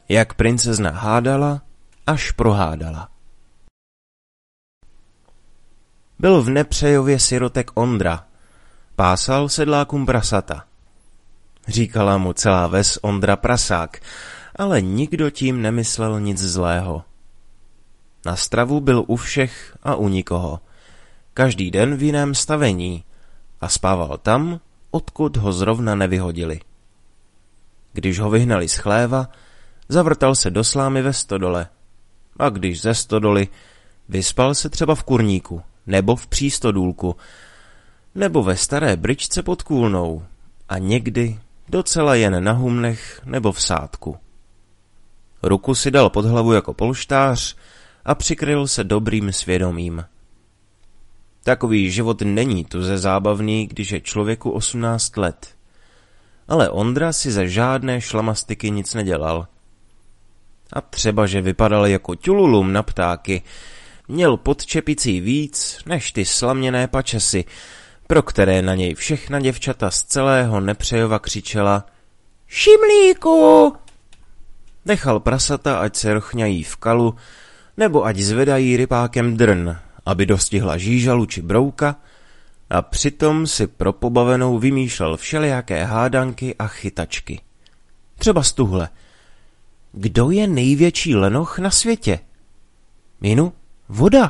Jak princezna hádala, až prohádala. Byl v Nepřejově sirotek Ondra. Pásal sedlákům prasata. Říkala mu celá ves Ondra prasák, ale nikdo tím nemyslel nic zlého. Na stravu byl u všech a u nikoho. Každý den v jiném stavení a spával tam, odkud ho zrovna nevyhodili. Když ho vyhnali z chléva, zavrtal se do slámy ve stodole. A když ze stodoly, vyspal se třeba v kurníku, nebo v přístodůlku, nebo ve staré bryčce pod kůlnou a někdy docela jen na humnech nebo v sádku. Ruku si dal pod hlavu jako polštář a přikryl se dobrým svědomím. Takový život není tuze zábavný, když je člověku 18 let. Ale Ondra si ze žádné šlamastiky nic nedělal. A třeba, že vypadal jako ťululum na ptáky, měl pod čepicí víc než ty slaměné pačesy, pro které na něj všechna děvčata z celého Nepřejova křičela Šimlíku! Nechal prasata, ať se rochňají v kalu, nebo ať zvedají rypákem drn, aby dostihla žížalu či brouka, a přitom si pro pobavenou vymýšlel všelijaké hádanky a chytačky. Třeba z tuhle. Kdo je největší lenoch na světě? Minu? Voda.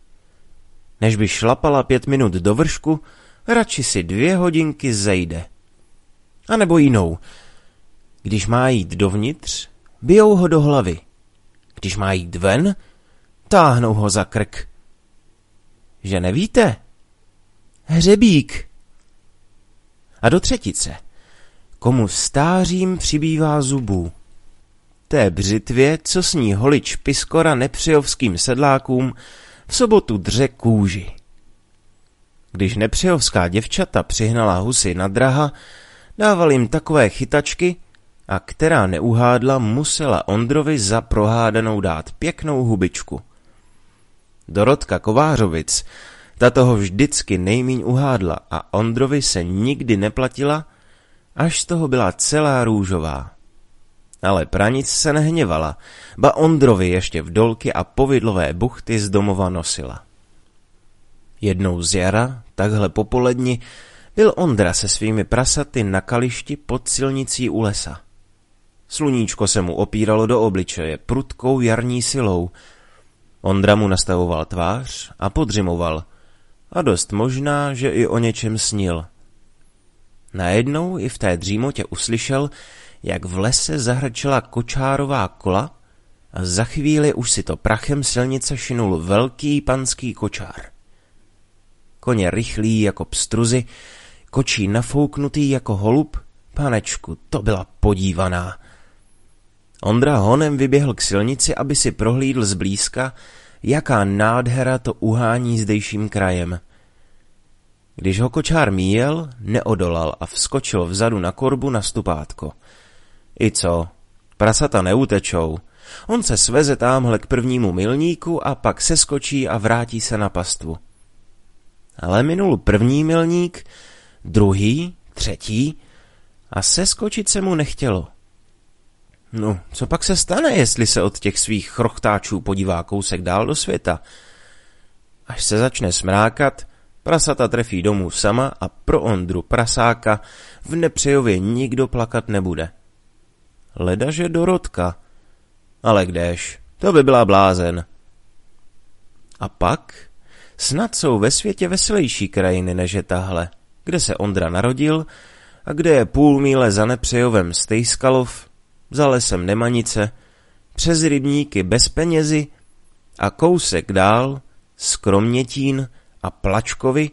Než by šlapala 5 minut do vršku, radši si 2 hodinky zejde. A nebo jinou. Když má jít dovnitř, bijou ho do hlavy. Když má jít ven, táhnou ho za krk. Že nevíte? Hřebík. A do třetice. Komu stářím přibývá zubů. Té břitvě, co sní holič Piskora nepřejovským sedlákům, v sobotu dře kůži. Když nepřejovská děvčata přihnala husy na draha, dával jim takové chytačky, a která neuhádla, musela Ondrovi za prohádanou dát pěknou hubičku. Dorotka Kovářovic, ta toho vždycky nejmíň uhádla a Ondrovi se nikdy neplatila, až z toho byla celá růžová. Ale pranic se nehněvala, ba Ondrovi ještě vdolky a povidlové buchty z domova nosila. Jednou z jara, takhle popoledni, byl Ondra se svými prasaty na kališti pod silnicí u lesa. Sluníčko se mu opíralo do obličeje prudkou jarní silou. Ondra mu nastavoval tvář a podřimoval, a dost možná, že i o něčem snil. Najednou i v té dřímotě uslyšel, jak v lese zahrčela kočárová kola a za chvíli už si to prachem silnice šinul velký panský kočár. Koně rychlý jako pstruzy, kočí nafouknutý jako holub, panečku, to byla podívaná. Ondra honem vyběhl k silnici, aby si prohlídl zblízka, jaká nádhera to uhání zdejším krajem. Když ho kočár míjel, neodolal a vskočil vzadu na korbu na stupátko. I co? Prasata neutečou. On se sveze támhle k prvnímu milníku a pak seskočí a vrátí se na pastvu. Ale minul první milník, druhý, třetí a seskočit se mu nechtělo. No, co pak se stane, jestli se od těch svých chrochtáčů podívá kousek dál do světa? Až se začne smrákat, prasata trefí domů sama a pro Ondru prasáka v Nepřejově nikdo plakat nebude. Ledaže Dorotka. Ale kdéž, to by byla blázen. A pak snad jsou ve světě veselější krajiny než je tahle, kde se Ondra narodil a kde je půl míle za Nepřejovem Stejskalov, za lesem Nemanice, přes rybníky bez penězi a kousek dál z Kromětín a Plačkovy.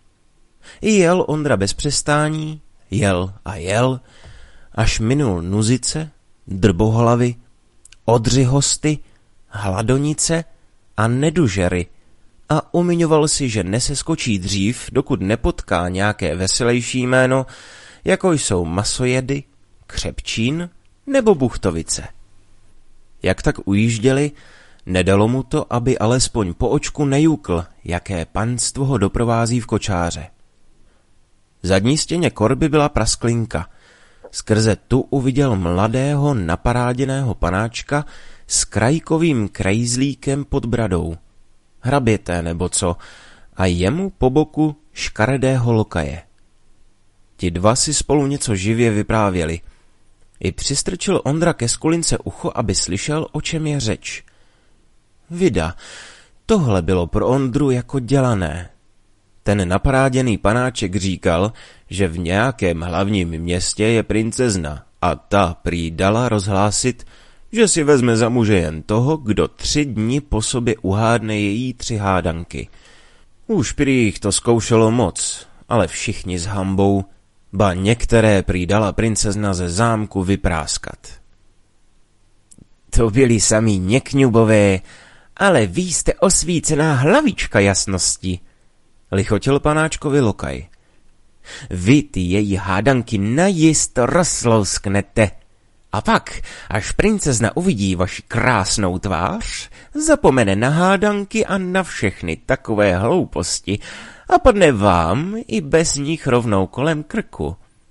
I jel Ondra bez přestání, jel a jel, až minul Nuzice, Drbohlavy, Odřihosty, Hladonice a Nedužery a umiňoval si, že neseskočí dřív, dokud nepotká nějaké veselější jméno, jako jsou Masojedy, Křepčín nebo Buchtovice. Jak tak ujížděli, nedalo mu to, aby alespoň po očku nejukl, jaké panstvo ho doprovází v kočáře. V zadní stěně korby byla prasklinka. Skrze tu uviděl mladého naparáděného panáčka s krajkovým krajzlíkem pod bradou. Hraběté nebo co, a jemu po boku škaredého lokaje. Ti dva si spolu něco živě vyprávěli. I přistrčil Ondra ke skulince ucho, aby slyšel, o čem je řeč. Vida, tohle bylo pro Ondru jako dělané. Ten naparáděný panáček říkal, že v nějakém hlavním městě je princezna a ta prý dala rozhlásit, že si vezme za muže jen toho, kdo 3 dny po sobě uhádne její 3 hádanky. Už prý jich to zkoušelo moc, ale všichni s hambou, ba některé prý dala princezna ze zámku vypráskat. To byli sami někňubové, ale vy jste osvícená hlavička jasnosti, lichotil panáčkovi lokaj. Vy ty její hádanky najist rozlousknete. A pak, až princezna uvidí vaši krásnou tvář, zapomene na hádanky a na všechny takové hlouposti a padne vám i bez nich rovnou kolem krku.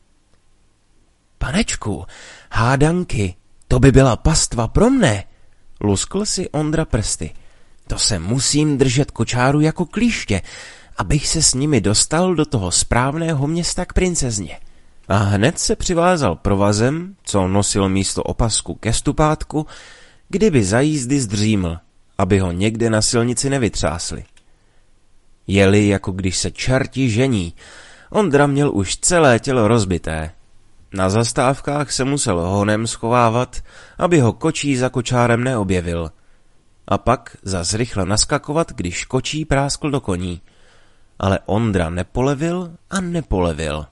Panečku, hádanky, to by byla pastva pro mne, luskl si Ondra prsty. To se musím držet kočáru jako klíště, abych se s nimi dostal do toho správného města k princezně. A hned se přivázal provazem, co nosil místo opasku ke stupátku, kdyby za jízdy zdříml, aby ho někde na silnici nevytřásli. Jeli, jako když se čerti žení. Ondra měl už celé tělo rozbité. Na zastávkách se musel honem schovávat, aby ho kočí za kočárem neobjevil. A pak zas rychle naskakovat, když kočí práskl do koní. Ale Ondra nepolevil a nepolevil.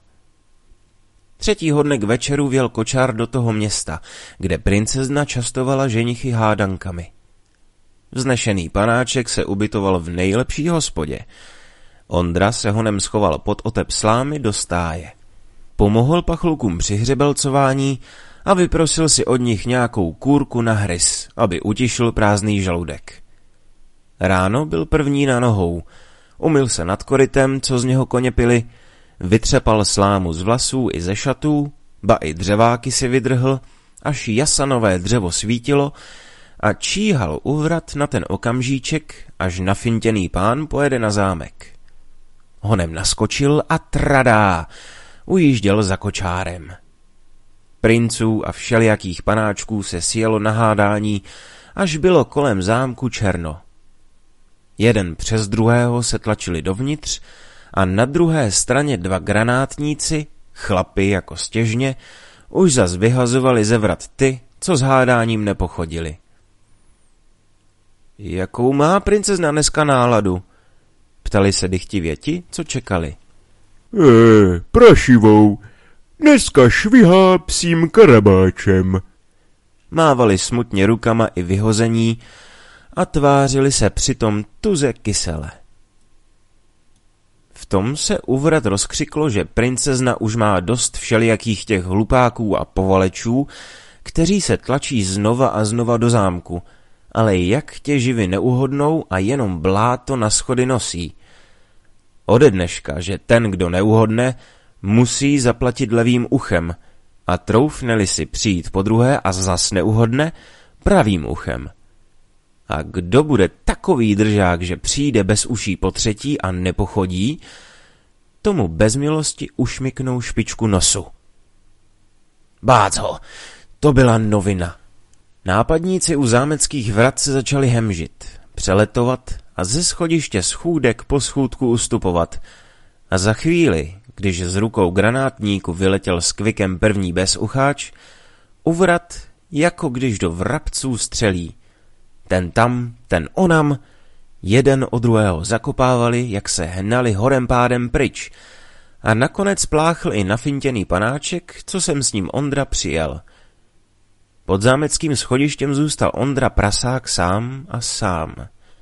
3. dne k večeru vjel kočár do toho města, kde princezna častovala ženichy hádankami. Vznešený panáček se ubytoval v nejlepší hospodě. Ondra se honem schoval pod otep slámy do stáje. Pomohl pachlukům při hřebelcování a vyprosil si od nich nějakou kůrku na hryz, aby utišil prázdný žaludek. Ráno byl první na nohou, umyl se nad korytem, co z něho koně pili, vytřepal slámu z vlasů i ze šatů, ba i dřeváky si vydrhl, až jasanové dřevo svítilo a číhal uvrat na ten okamžíček, až nafintěný pán pojede na zámek. Honem naskočil a tradá, ujížděl za kočárem. Princů a všelijakých panáčků se sjelo na hádání, až bylo kolem zámku černo. Jeden přes druhého se tlačili dovnitř a na druhé straně 2 granátníci, chlapi jako stěžně, už zas vyhazovali ze vrat ty, co s hádáním nepochodili. Jakou má princezna dneska náladu? Ptali se dychtivě ti, co čekali. Prašivou, dneska švihá psím karabáčem. Mávali smutně rukama i vyhození a tvářili se přitom tuze kysele. V tom se uvrat rozkřiklo, že princezna už má dost všelijakých těch hlupáků a povalečů, kteří se tlačí znova a znova do zámku, ale jak tě živy neuhodnou a jenom bláto na schody nosí. Ode dneška, že ten, kdo neuhodne, musí zaplatit levým uchem a troufne-li si přijít podruhé a zas neuhodne, pravým uchem. A kdo bude takový držák, že přijde bez uší po třetí a nepochodí, tomu bez milosti ušmyknou špičku nosu. Bác ho, to byla novina. Nápadníci u zámeckých vrat se začali hemžit, přeletovat a ze schodiště schůdek po schůdku ustupovat. A za chvíli, když z rukou granátníku vyletěl s kvikem první bezucháč, u vrat, jako když do vrabců střelí. Ten tam, ten onam, jeden od druhého zakopávali, jak se hnali horem pádem pryč. A nakonec pláchl i nafintěný panáček, co jsem s ním Ondra přijel. Pod zámeckým schodištěm zůstal Ondra Prasák sám a sám.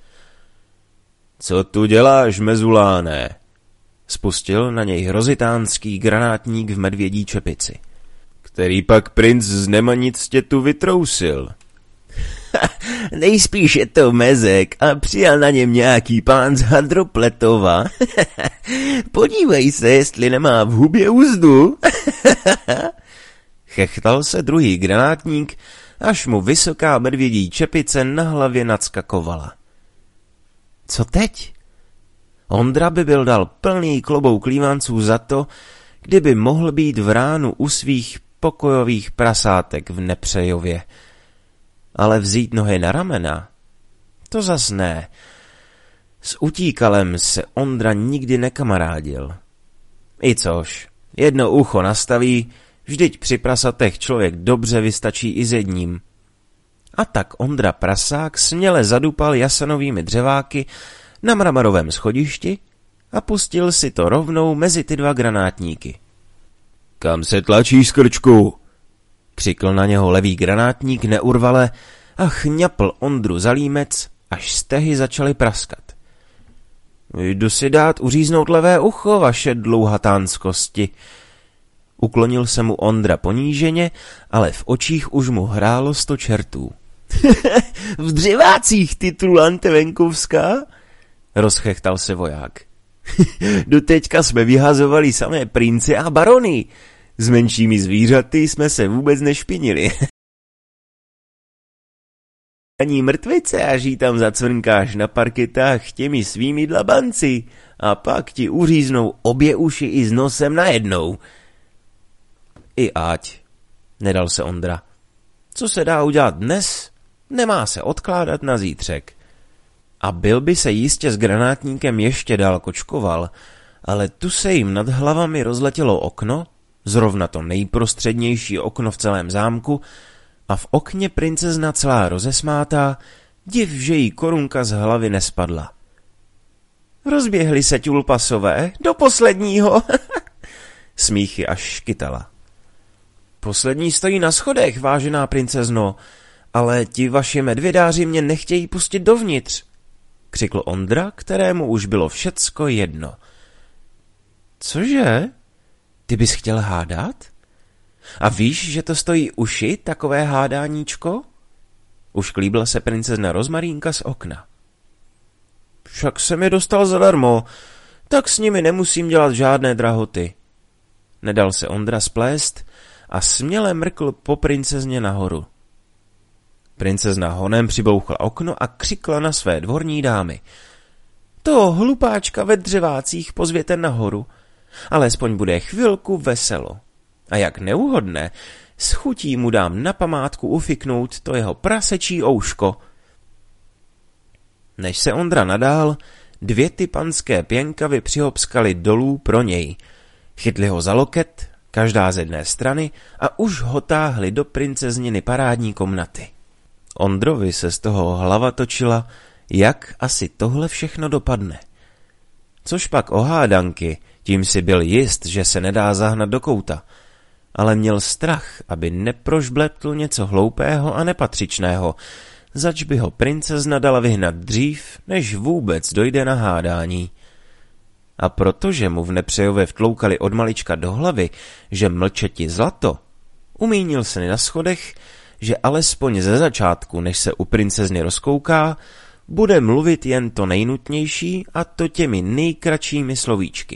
Co tu děláš, mezuláne? Spustil na něj hrozitánský granátník v medvědí čepici. Který pak princ z Nemanic tě tu vytrousil? Nejspíš je to mezek a přijal na něm nějaký pán z Hadropletova. Podívej se, jestli nemá v hubě uzdu. Chechtal se druhý granátník, až mu vysoká medvědí čepice na hlavě nadskakovala. Co teď? Ondra by byl dal plný klobouk lívanců za to, kdyby mohl být v ránu u svých pokojových prasátek v Nepřejově. Ale vzít nohy na ramena? To zas ne. S utíkalem se Ondra nikdy nekamarádil. I což, jedno ucho nastaví, vždyť při prasatech člověk dobře vystačí i s jedním. A tak Ondra Prasák směle zadupal jasenovými dřeváky na mramorovém schodišti a pustil si to rovnou mezi ty dva granátníky. Kam se tlačíš, skrčku? Křikl na něho levý granátník neurvale a chňapl Ondru za límec, až stehy začaly praskat. Jdu si dát uříznout levé ucho, vaše dlouhatánskosti. Uklonil se mu Ondra poníženě, ale v očích už mu hrálo 100 čertů. V dřevácích, ty trulante venkovská? Rozchechtal se voják. Doteďka jsme vyhazovali samé prince a barony. S menšími zvířaty jsme se vůbec nešpinili. Ani mrtvice, až jí tam zacvrnkáš na parketách těmi svými dlabanci a pak ti uříznou obě uši i s nosem najednou. I ať, nedal se Ondra. Co se dá udělat dnes, nemá se odkládat na zítřek. A byl by se jistě s granátníkem ještě dál kočkoval, ale tu se jim nad hlavami rozletělo okno, zrovna to nejprostřednější okno v celém zámku, a v okně princezna celá rozesmátá, div, že jí korunka z hlavy nespadla. Rozběhli se ťulpasové do posledního. Smíchy až škytala. Poslední stojí na schodech, vážená princezno, ale ti vaši medvědáři mě nechtějí pustit dovnitř, křikl Ondra, kterému už bylo všecko jedno. Cože? Ty bys chtěl hádat? A víš, že to stojí uši, takové hádáníčko? Ušklíbla se princezna Rozmarínka z okna. Však jsem je dostal zadarmo, tak s nimi nemusím dělat žádné drahoty. Nedal se Ondra splést a směle mrkl po princezně nahoru. Princezna honem přibouchla okno a křikla na své dvorní dámy. To hlupáčka ve dřevácích pozvěte nahoru, alespoň bude chvilku veselo. A jak neuhodne, s chutí mu dám na památku ufiknout to jeho prasečí ouško. Než se Ondra nadál, 2 ty panské pěnkavy přihopskaly dolů pro něj. Chytli ho za loket, každá z jedné strany, a už ho táhli do princezniny parádní komnaty. Ondrovi se z toho hlava točila, jak asi tohle všechno dopadne. Což pak o hádanky, tím si byl jist, že se nedá zahnat do kouta, ale měl strach, aby neprožbleptl něco hloupého a nepatřičného, zač by ho princezna dala vyhnat dřív, než vůbec dojde na hádání. A protože mu v Nepřejově vtloukali od malička do hlavy, že mlčeti zlato, umínil se na schodech, že alespoň ze začátku, než se u princezny rozkouká, bude mluvit jen to nejnutnější, a to těmi nejkratšími slovíčky.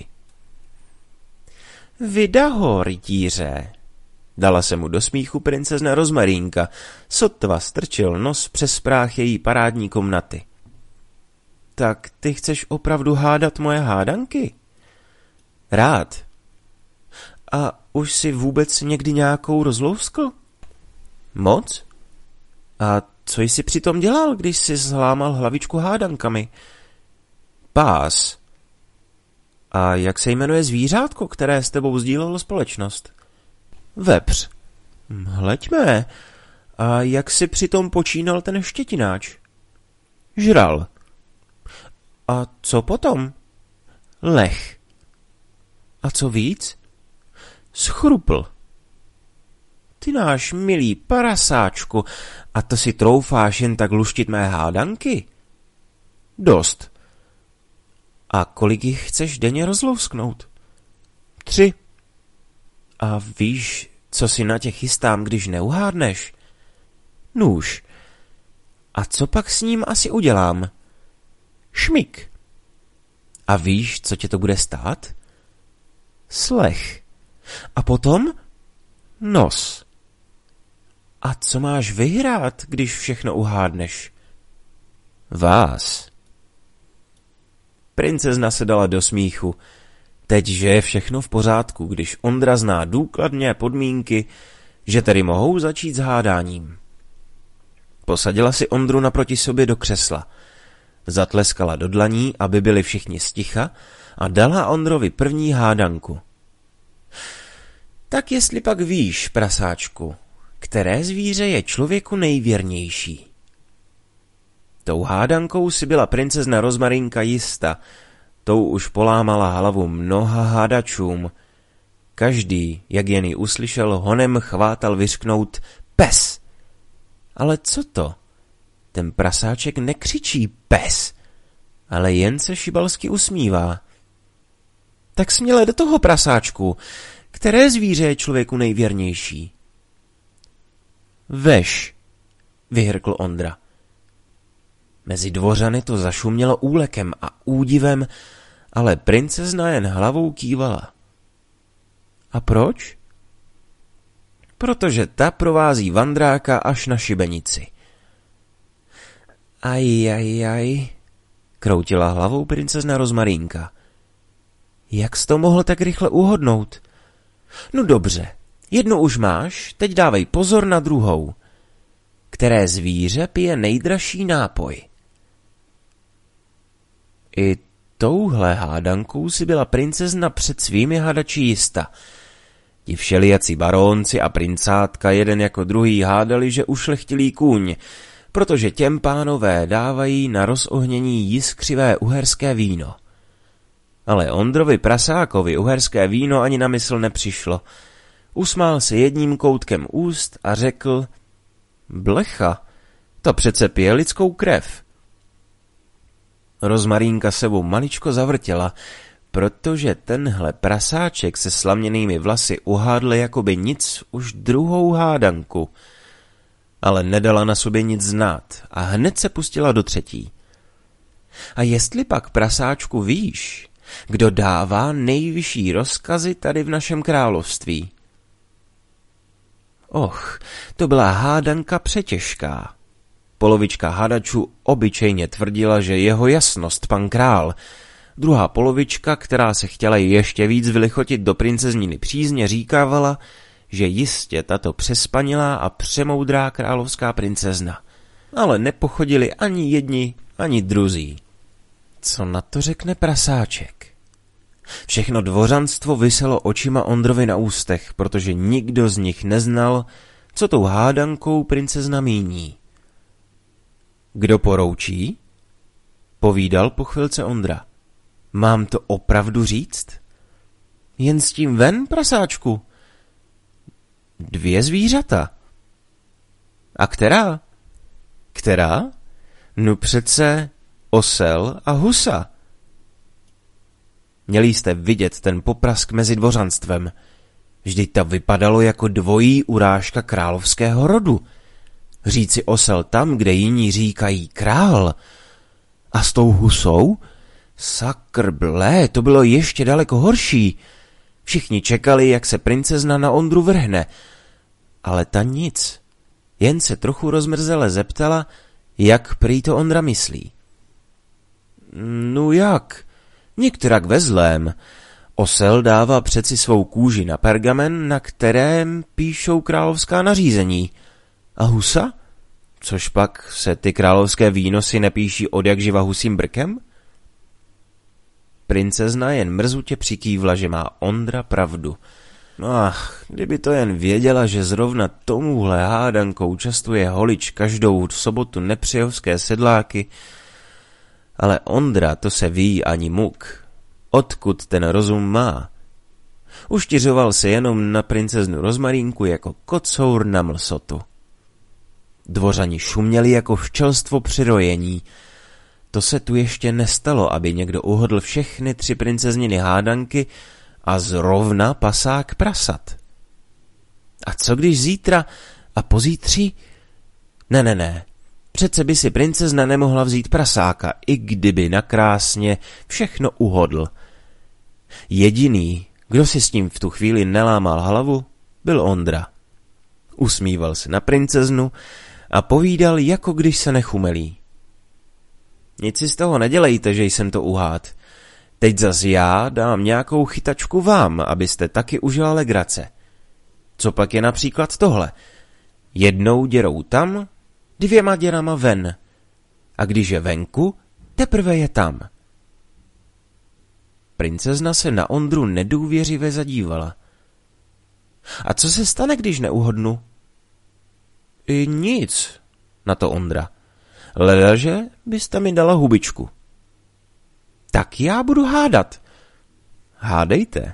Vyda ho, rytíře, dala se mu do smíchu princezna Rozmarínka, sotva strčil nos přes práh její parádní komnaty. Tak ty chceš opravdu hádat moje hádanky? Rád. A už si vůbec někdy nějakou rozlouskl? Moc? A co jsi přitom dělal, když jsi zhlámal hlavičku hádankami? Pás. A jak se jmenuje zvířátko, které s tebou sdílelo společnost? Vepř. Hleďme. A jak si přitom počínal ten štětináč? Žral. A co potom? Lech. A co víc? Schrupl. Ty náš milý parasáčku, a to si troufáš jen tak luštit mé hádanky? Dost. A kolik jich chceš denně rozlousknout? 3. A víš, co si na tě chystám, když neuhádneš? Nůž. A co pak s ním asi udělám? Šmik. A víš, co tě to bude stát? Slech. A potom? Nos. A co máš vyhrát, když všechno uhádneš? Vás. Princezna se dala do smíchu. Teď, že je všechno v pořádku, když Ondra zná důkladně podmínky, že tedy mohou začít s hádáním. Posadila si Ondru naproti sobě do křesla. Zatleskala do dlaní, aby byli všichni sticha, a dala Ondrovi první hádanku. Tak jestli pak víš, prasáčku, které zvíře je člověku nejvěrnější? Tou hádankou si byla princezna Rozmarinka jista, tou už polámala hlavu mnoha hádačům. Každý, jak jen ji uslyšel, honem chvátal vyřknout pes. Ale co to? Ten prasáček nekřičí pes, ale jen se šibalsky usmívá. Tak směle do toho, prasáčku, které zvíře je člověku nejvěrnější? Veš, vyhrkl Ondra. Mezi dvořany to zašumělo úlekem a údivem, ale princezna jen hlavou kývala. A proč? Protože ta provází vandráka až na šibenici. Aj, kroutila hlavou princezna Rozmarinka. Jak jsi to mohl tak rychle uhodnout? No dobře, jednu už máš, teď dávej pozor na druhou. Které zvíře pije nejdražší nápoj? I touhle hádankou si byla princezna před svými hadači jista. Ti všelijací barónci a princátka jeden jako druhý hádali, že ušlechtilý kůň, protože těm pánové dávají na rozohnění jiskřivé uherské víno. Ale Ondrovi prasákovi uherské víno ani na mysl nepřišlo. Usmál se jedním koutkem úst a řekl: Blecha, to přece pije lidskou krev. Rozmarínka sebou maličko zavrtěla, protože tenhle prasáček se slaměnými vlasy uhádl jakoby nic už druhou hádanku. Ale nedala na sobě nic znát a hned se pustila do třetí. A jestli pak, prasáčku, víš, kdo dává nejvyšší rozkazy tady v našem království? Och, to byla hádanka přetěžká. Polovička hadačů obyčejně tvrdila, že jeho jasnost pan král. Druhá polovička, která se chtěla ještě víc vylichotit do princezniny přízně, říkávala, že jistě tato přespanilá a přemoudrá královská princezna. Ale nepochodili ani jedni, ani druzí. Co na to řekne prasáček? Všechno dvořanstvo viselo očima Ondrovi na ústech, protože nikdo z nich neznal, co tou hádankou princezna míní. Kdo poroučí? Povídal po chvilce Ondra. Mám to opravdu říct? Jen s tím ven, prasáčku. 2 zvířata. A která? Která? No přece osel a husa. Měli jste vidět ten poprask mezi dvořanstvem. Vždyť to vypadalo jako dvojí urážka královského rodu. Říci osel tam, kde jiní říkají král. A s tou husou? Sakr blé, to bylo ještě daleko horší. Všichni čekali, jak se princezna na Ondru vrhne. Ale ta nic. Jen se trochu rozmrzele zeptala, jak prý to Ondra myslí. No jak? Nikterak ve zlém. Osel dává přeci svou kůži na pergamen, na kterém píšou královská nařízení. A husa? Což pak se ty královské výnosy nepíší odjakživa husím brkem? Princezna jen mrzutě přikývla, že má Ondra pravdu. Ach, kdyby to jen věděla, že zrovna tomuhle hádankou častuje holič každou sobotu nepřejovské sedláky, ale Ondra to se ví ani muk. Odkud ten rozum má? Uštiřoval se jenom na princeznu Rozmarínku jako kocour na mlsotu. Dvořani šuměli jako včelstvo při rojení. To se tu ještě nestalo, aby někdo uhodl všechny 3 princezniny hádanky a zrovna pasák prasat. A co když zítra a pozítří? Ne. Přece by si princezna nemohla vzít prasáka, i kdyby nakrásně všechno uhodl. Jediný, kdo si s tím v tu chvíli nelámal hlavu, byl Ondra. Usmíval se na princeznu a povídal, jako když se nechumelí. Nic si z toho nedělejte, že jsem to uhád. Teď zas já dám nějakou chytačku vám, abyste taky užila legrace. Co pak je například tohle? Jednou děrou tam, 2 děrama ven. A když je venku, teprve je tam. Princezna se na Ondru nedůvěřivě zadívala. A co se stane, když neuhodnu? Nic, na to Ondra. Ledaže byste mi dala hubičku. Tak já budu hádat. Hádejte.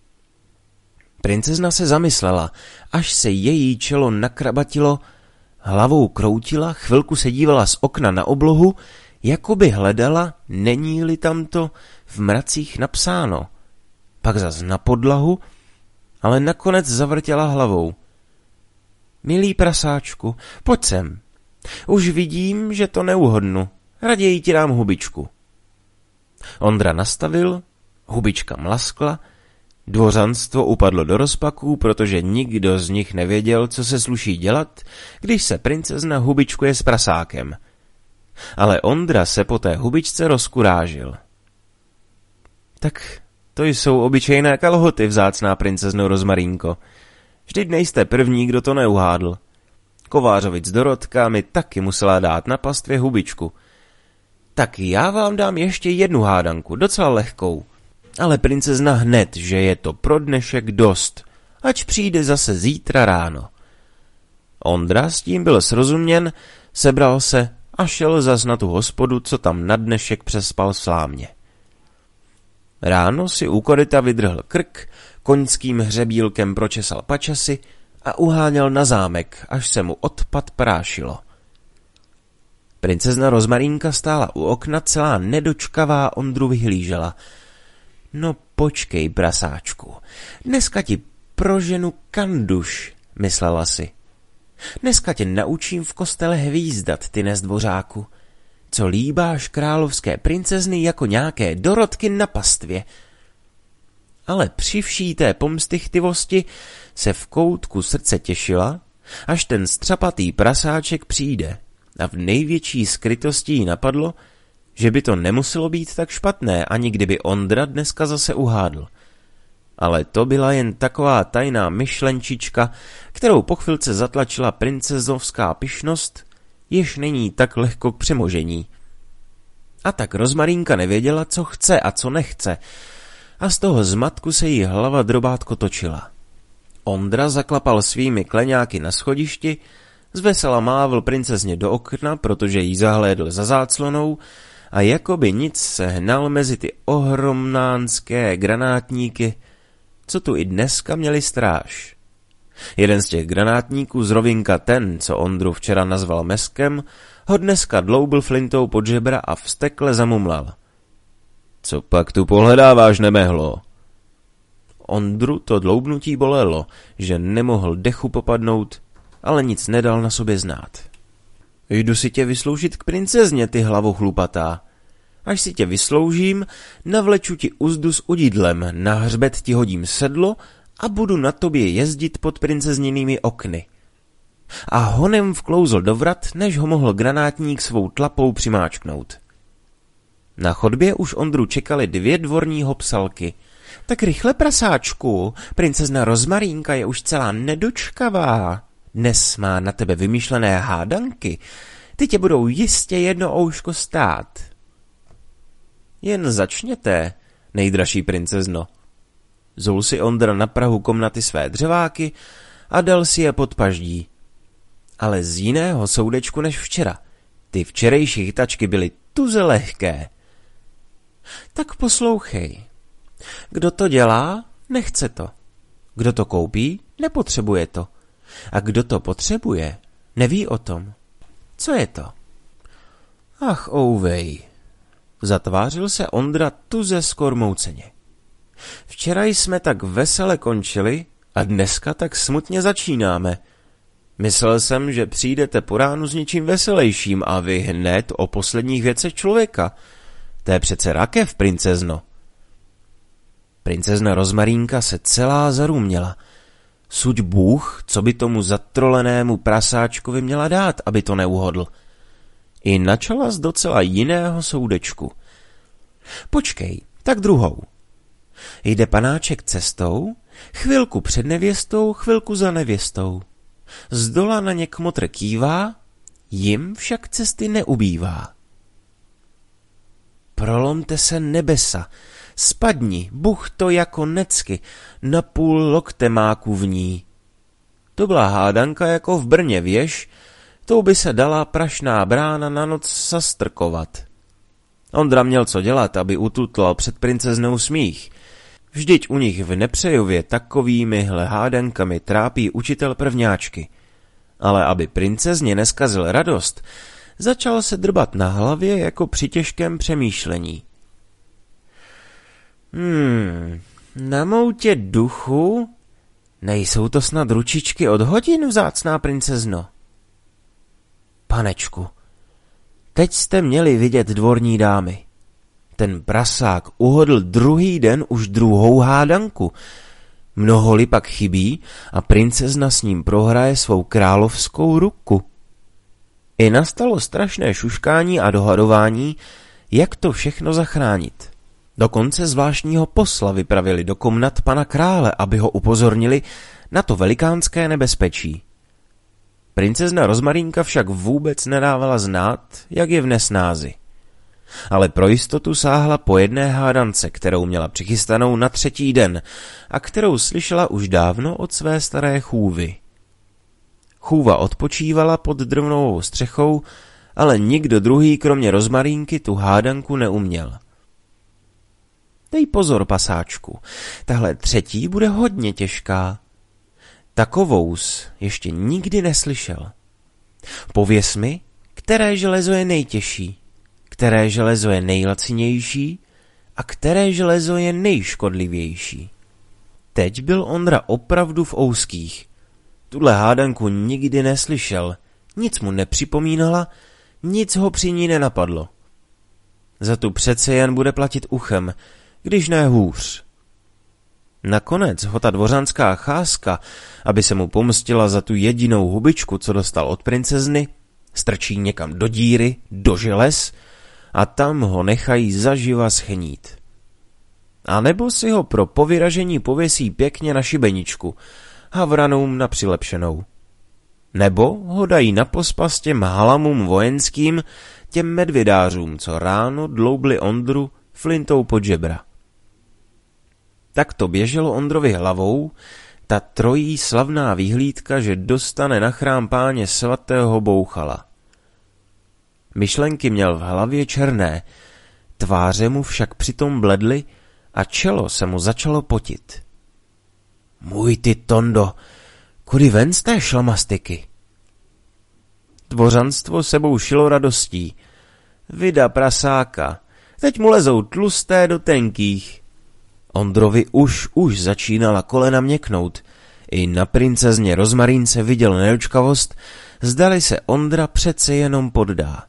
Princezna se zamyslela, až se její čelo nakrabatilo, hlavou kroutila, chvilku se dívala z okna na oblohu, jako by hledala, není-li tamto v mracích napsáno. Pak zas na podlahu, ale nakonec zavrtěla hlavou. Milý prasáčku, pojď sem. Už vidím, že to neuhodnu. Raději ti dám hubičku. Ondra nastavil, hubička mlaskla, dvořanstvo upadlo do rozpaků, protože nikdo z nich nevěděl, co se sluší dělat, když se princezna hubičkuje s prasákem. Ale Ondra se po té hubičce rozkurážil. Tak to jsou obyčejné kalhoty, vzácná princezno Rozmarínko. Vždyť nejste první, kdo to neuhádl. Kovářovic Dorotka mi taky musela dát na pastvě hubičku. Tak já vám dám ještě jednu hádanku, docela lehkou. Ale princezna hned, že je to pro dnešek dost, ať přijde zase zítra ráno. Ondra s tím byl srozuměn, sebral se a šel zas na tu hospodu, co tam na dnešek přespal v slámě. Ráno si u koryta vydrhl krk, koňským hřebílkem pročesal pačasy a uháněl na zámek, až se mu odpad prášilo. Princezna Rozmarínka stála u okna, celá nedočkavá Ondru vyhlížela. No počkej, prasáčku, dneska ti proženu kanduš, myslela si. Dneska tě naučím v kostele hvízdat, ty nezdvořáku. Co líbáš královské princezny jako nějaké Dorotky na pastvě. Ale při vší té pomstychtivosti se v koutku srdce těšila, až ten střapatý prasáček přijde, a v největší skrytosti jí napadlo, že by to nemuselo být tak špatné, ani kdyby Ondra dneska zase uhádl. Ale to byla jen taková tajná myšlenčička, kterou po chvilce zatlačila princezovská pyšnost, jež není tak lehko k přemožení. A tak Rozmarínka nevěděla, co chce a co nechce, a z toho zmatku se jí hlava drobátko točila. Ondra zaklapal svými kleňáky na schodišti, zvesela mávl princezně do okna, protože jí zahlédl za záclonou, a jako by nic se hnal mezi ty ohromnánské granátníky, co tu i dneska měli stráž. Jeden z těch granátníků z rovinka, ten, co Ondru včera nazval Meskem, ho dneska dloubil flintou pod žebra a vztekle zamumlal. Co pak tu pohledáváš, nemehlo? Ondru to dloubnutí bolelo, že nemohl dechu popadnout, ale nic nedal na sobě znát. Jdu si tě vysloužit k princezně, ty hlavo chlupatá. Až si tě vysloužím, navleču ti uzdu s udidlem, na hřbet ti hodím sedlo a budu na tobě jezdit pod princezninými okny. A honem vklouzl do vrat, než ho mohl granátník svou tlapou přimáčknout. Na chodbě už Ondru čekali 2 dvorní hopsalky. Tak rychle, prasáčku, princezna Rozmarínka je už celá nedočkavá. Dnes má na tebe vymyšlené hádanky. Ty tě budou jistě jedno ouško stát. Jen začněte, nejdražší princezno. Zul si Ondra na prahu komnaty své dřeváky a dal si je pod paždí. Ale z jiného soudečku než včera. Ty včerejší chytačky byly tuze lehké. Tak poslouchej. Kdo to dělá, nechce to. Kdo to koupí, nepotřebuje to. A kdo to potřebuje, neví o tom. Co je to? Ach, ouvej. Zatvářil se Ondra tuze skormouceně. Včera jsme tak vesele končili a dneska tak smutně začínáme. Myslel jsem, že přijdete po ránu s něčím veselejším a vy hned o posledních věcech člověka. To je přece rakev, princezno. Princezna Rozmarínka se celá zaruměla. Suď Bůh, co by tomu zatrolenému prasáčkovi měla dát, aby to neuhodl. I načala z docela jiného soudečku. Počkej, tak druhou. Jde panáček cestou, chvilku před nevěstou, chvilku za nevěstou. Zdola na ně kmotr kývá, jim však cesty neubývá. Prolomte se nebesa, spadni, buch to jako necky, na půl lokte máku v ní. To byla hádanka jako v Brně, věž, tou by se dala prašná brána na noc zastrkovat. Ondra měl co dělat, aby ututlal před princeznou smích. Vždyť u nich v Nepřejově takovýmihle hádankami trápí učitel prvňáčky. Ale aby princezně neskazil radost, začal se drbat na hlavě jako při těžkém přemýšlení. Na moutě duchu? Nejsou to snad ručičky od hodin, vzácná princezno? Panečku, teď jste měli vidět dvorní dámy. Ten prasák uhodl druhý den už druhou hádanku. Mnoho-li pak chybí a princezna s ním prohraje svou královskou ruku. I nastalo strašné šuškání a dohadování, jak to všechno zachránit. Dokonce zvláštního posla vypravili do komnat pana krále, aby ho upozornili na to velikánské nebezpečí. Princezna Rozmarínka však vůbec nedávala znát, jak je v nesnázi. Ale pro jistotu sáhla po jedné hádance, kterou měla přichystanou na třetí den a kterou slyšela už dávno od své staré chůvy. Chůva odpočívala pod drvnovou střechou, ale nikdo druhý kromě Rozmarínky tu hádanku neuměl. Dej pozor, pasáčku, tahle třetí bude hodně těžká. Takovous ještě nikdy neslyšel. Pověz mi, které železo je nejtěžší, které železo je nejlacinější a které železo je nejškodlivější. Teď byl Ondra opravdu v ouských. Tuhle hádanku nikdy neslyšel, nic mu nepřipomínala, nic ho při ní nenapadlo. Za tu přece jen bude platit uchem, když ne hůř. Nakonec ho ta dvořanská cházka, aby se mu pomstila za tu jedinou hubičku, co dostal od princezny, strčí někam do díry, do želez a tam ho nechají zaživa schnít. A nebo si ho pro povyražení pověsí pěkně na šibeničku, havranům na přilepšenou. Nebo ho dají na pospas těm halamům vojenským, těm medvědářům, co ráno dloubli Ondru flintou pod žebra. Tak to běželo Ondrovi hlavou, ta trojí slavná výhlídka, že dostane na chrám Páně svatého Bouchala. Myšlenky měl v hlavě černé, tváře mu však přitom bledly a čelo se mu začalo potit. Můj ty Tondo, kudy ven z té šlamastiky? Dvořanstvo sebou šilo radostí. Vida prasáka, teď mu lezou tlusté do tenkých. Ondrovi už začínala kolena měknout. I na princezně Rozmarínce viděl nedočkavost, zdali se Ondra přece jenom poddá.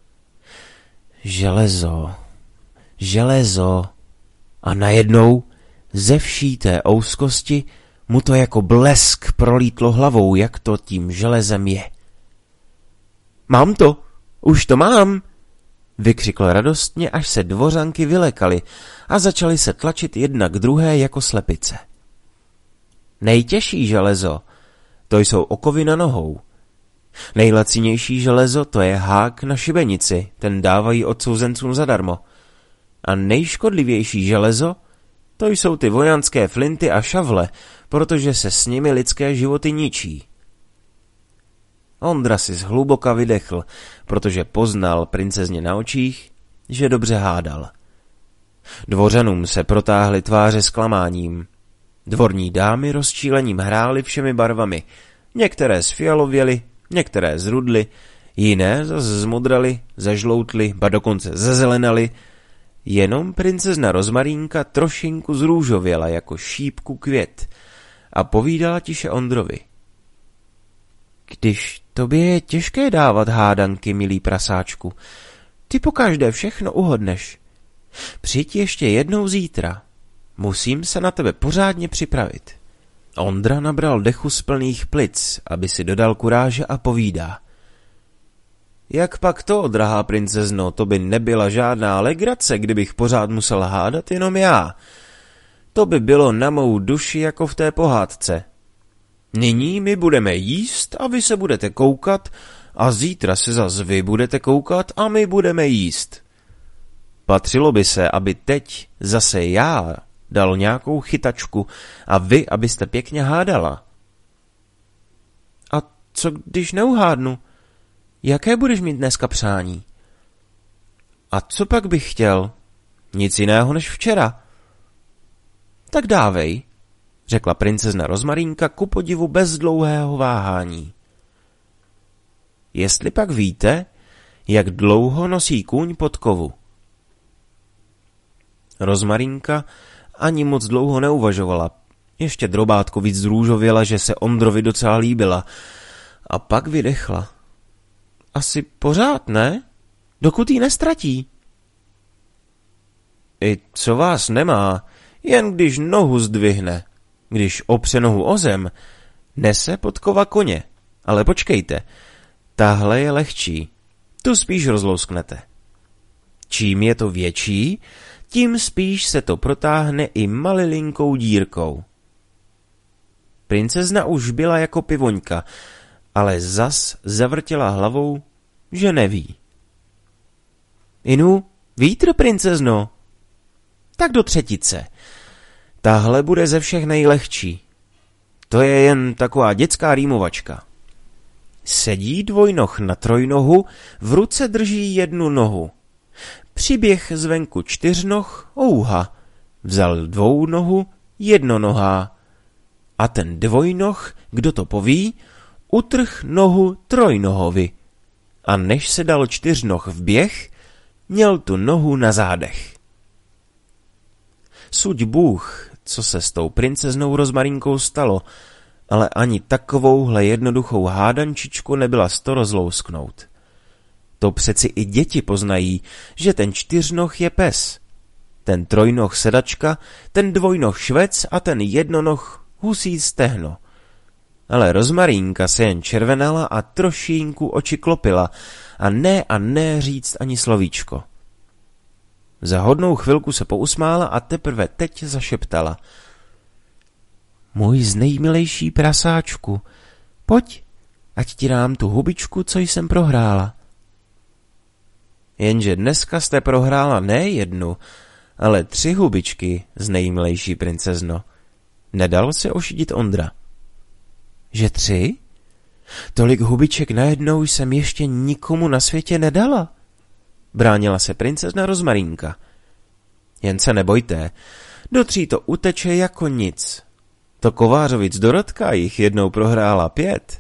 Železo. A najednou ze vší té ouskosti mu to jako blesk prolítlo hlavou, jak to tím železem je. Mám to, už to mám, vykřikl radostně, až se dvořanky vylekaly a začaly se tlačit jedna k druhé jako slepice. Nejtěžší železo, to jsou okovy na nohou. Nejlacinější železo, to je hák na šibenici, ten dávají odsouzencům zadarmo. A nejškodlivější železo, to jsou ty vojanské flinty a šavle, protože se s nimi lidské životy ničí. Ondra si zhluboka vydechl, protože poznal princezně na očích, že dobře hádal. Dvořanům se protáhly tváře zklamáním. Dvorní dámy rozčílením hrály všemi barvami, některé zfialověly, některé zrudly, jiné zase zmodraly, zažloutly, ba dokonce zezelenaly, jenom princezna Rozmarínka trošinku zrůžověla jako šípku květ a povídala tiše Ondrovi. Když tobě je těžké dávat hádanky, milý prasáčku, ty pokaždé všechno uhodneš. Přijď ještě jednou zítra. Musím se na tebe pořádně připravit. Ondra nabral dechu z plných plic, aby si dodal kuráže a povídá. Jak pak to, drahá princezno, to by nebyla žádná legrace, kdybych pořád musel hádat jenom já. To by bylo na mou duši jako v té pohádce. Nyní my budeme jíst a vy se budete koukat a zítra se zas vy budete koukat a my budeme jíst. Patřilo by se, aby teď zase já dal nějakou chytačku a vy, abyste pěkně hádala. A co když neuhádnu? Jaké budeš mít dneska přání? A co pak bych chtěl? Nic jiného než včera. Tak dávej, řekla princezna Rozmarínka ku podivu bez dlouhého váhání. Jestli pak víte, jak dlouho nosí kůň podkovu? Rozmarínka ani moc dlouho neuvažovala. Ještě drobátko víc zrůžověla, že se Ondrovi docela líbila. A pak vydechla. Asi pořád, ne? Dokud ji nestratí. I co vás nemá, jen když nohu zdvihne, když opře nohu o zem, nese podkova koně. Ale počkejte, tahle je lehčí, tu spíš rozlousknete. Čím je to větší, tím spíš se to protáhne i malilinkou dírkou. Princezna už byla jako pivoňka, ale zas zavrtěla hlavou, že neví. Inu, vítr, princezno? Tak do třetice. Tahle bude ze všech nejlehčí. To je jen taková dětská rýmovačka. Sedí dvojnoh na trojnohu, v ruce drží jednu nohu. Přiběh zvenku čtyřnoh, ouha, vzal dvounohu, jednonohá. A ten dvojnoh, kdo to poví, utrh nohu trojnohovi. A než se dal čtyřnoh v běh, měl tu nohu na zádech. Suď Bůh, co se s tou princeznou Rozmarínkou stalo, ale ani takovouhle jednoduchou hádančičku nebyla sto rozlousknout. To přeci i děti poznají, že ten čtyřnoh je pes, ten trojnoh sedačka, ten dvojnoh švec a ten jednonoh husí stehno. Ale Rozmarínka se jen červenala a trošínku oči klopila a ne říct ani slovíčko. Za hodnou chvilku se pousmála a teprve teď zašeptala. Můj znejmilejší prasáčku, pojď, ať ti dám tu hubičku, co jsem prohrála. Jenže dneska jste prohrála ne jednu, ale 3 hubičky, znejmilejší princezno. Nedal se ošidit Ondra. Že 3? Tolik hubiček najednou jsem ještě nikomu na světě nedala. Bránila se princezna Rozmarínka. Jen se nebojte, do 3 to uteče jako nic. To kovářovic Dorotka jich jednou prohrála 5.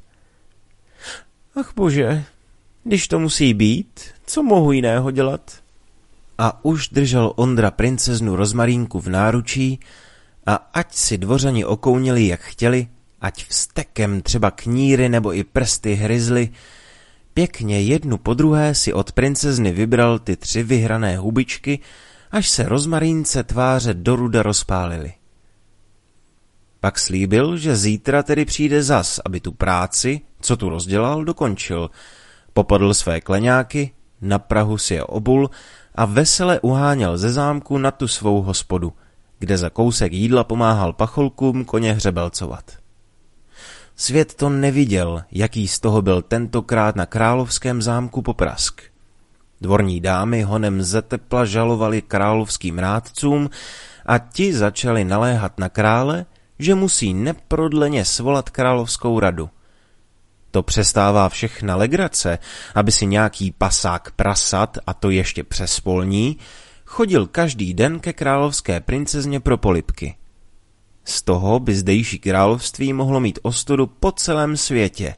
Ach bože, když to musí být, co mohu jiného dělat? A už držel Ondra princeznu Rozmarínku v náručí a ať si dvořani okounili jak chtěli, ať vztekem třeba kníry nebo i prsty hryzli, pěkně jednu po druhé si od princezny vybral ty 3 vyhrané hubičky, až se Rozmarínce tváře do ruda rozpálily. Pak slíbil, že zítra tedy přijde zas, aby tu práci, co tu rozdělal, dokončil. Popadl své kleňáky, na prahu si je obul a vesele uháněl ze zámku na tu svou hospodu, kde za kousek jídla pomáhal pacholkům koně hřebelcovat. Svět to neviděl, jaký z toho byl tentokrát na královském zámku poprask. Dvorní dámy honem ze tepla žalovali královským rádcům a ti začali naléhat na krále, že musí neprodleně svolat královskou radu. To přestává všechna legrace, aby si nějaký pasák prasat, a to ještě přes polní, chodil každý den ke královské princezně pro polibky. Z toho by zdejší království mohlo mít ostudu po celém světě.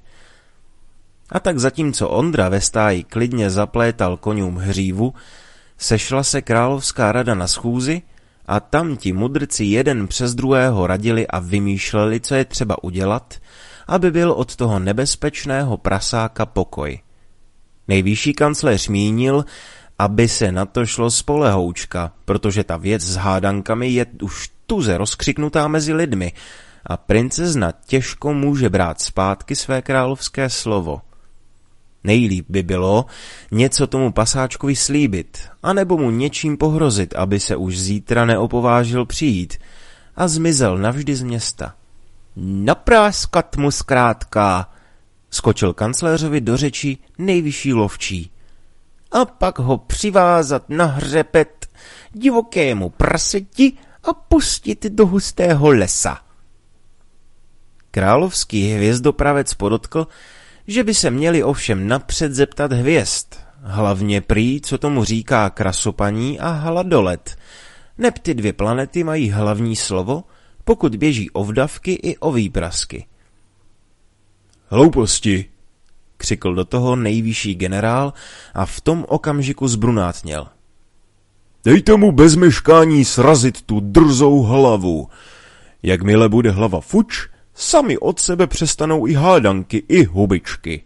A tak zatímco Ondra ve stáji klidně zaplétal koňům hřívu, sešla se královská rada na schůzi a tam ti mudrci jeden přes druhého radili a vymýšleli, co je třeba udělat, aby byl od toho nebezpečného prasáka pokoj. Nejvyšší kancléř mínil, aby se na to šlo spolehoučka, protože ta věc s hádankami je už tuze rozkřiknutá mezi lidmi a princezna těžko může brát zpátky své královské slovo. Nejlíp by bylo něco tomu pasáčkovi slíbit, anebo mu něčím pohrozit, aby se už zítra neopovážil přijít a zmizel navždy z města. Napráskat mu zkrátka, skočil kancléřovi do řeči nejvyšší lovčí. A pak ho přivázat na hřebet divokému praseti a pustit do hustého lesa. Královský hvězdopravec podotkl, že by se měli ovšem napřed zeptat hvězd, hlavně prý, co tomu říká krasopaní a hladolet, neb ty dvě planety mají hlavní slovo, pokud běží o vdavky i o výprasky. Hlouposti, křikl do toho nejvyšší generál a v tom okamžiku zbrunátněl. Dejte mu bez meškání srazit tu drzou hlavu. Jakmile bude hlava fuč, sami od sebe přestanou i hádanky, i hubičky.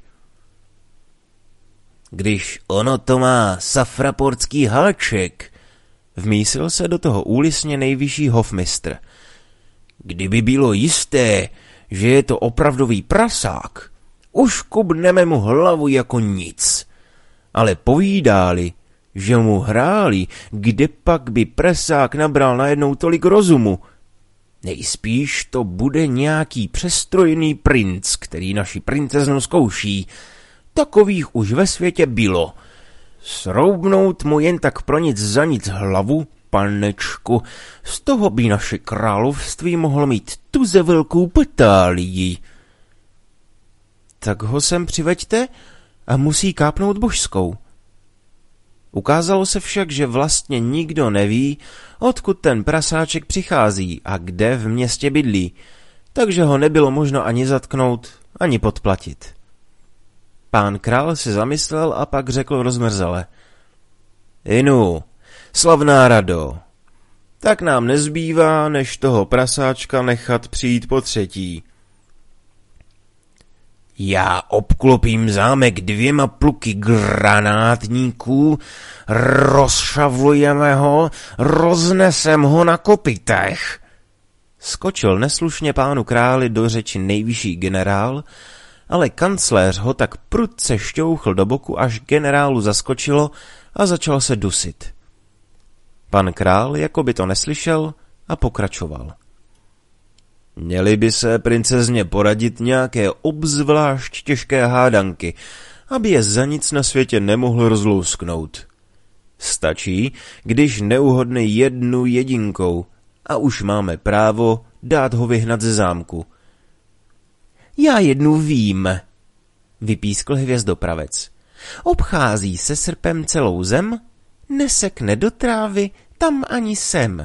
Když ono to má safraportský háček, vmísil se do toho úlisně nejvyšší hofmistr. Kdyby bylo jisté, že je to opravdový prasák, uškubneme mu hlavu jako nic. Ale povídá-li, že mu hráli, kde pak by prasák nabral najednou tolik rozumu. Nejspíš to bude nějaký přestrojný princ, který naši princeznu zkouší. Takových už ve světě bylo. Sroubnout mu jen tak pro nic za nic hlavu, panečku, z toho by naše království mohlo mít tuze velkou batálii. Tak ho sem přiveďte a musí kápnout božskou. Ukázalo se však, že vlastně nikdo neví, odkud ten prasáček přichází a kde v městě bydlí, takže ho nebylo možno ani zatknout, ani podplatit. Pán král se zamyslel a pak řekl rozmrzale. Inu, slavná rado, tak nám nezbývá, než toho prasáčka nechat přijít po třetí. Já obklopím zámek 2 pluky granátníků, rozšavlujeme ho, roznesem ho na kopytech. Skočil neslušně pánu králi do řeči nejvyšší generál, ale kancléř ho tak prudce šťouchl do boku, až generálu zaskočilo a začal se dusit. Pan král jako by to neslyšel a pokračoval. Měli by se princezně poradit nějaké obzvlášť těžké hádanky, aby je za nic na světě nemohl rozlousknout. Stačí, když neuhodne jednu jedinkou a už máme právo dát ho vyhnat ze zámku. Já jednu vím, vypískl hvězdopravec. Obchází se srpem celou zem, nesekne do trávy tam ani sem.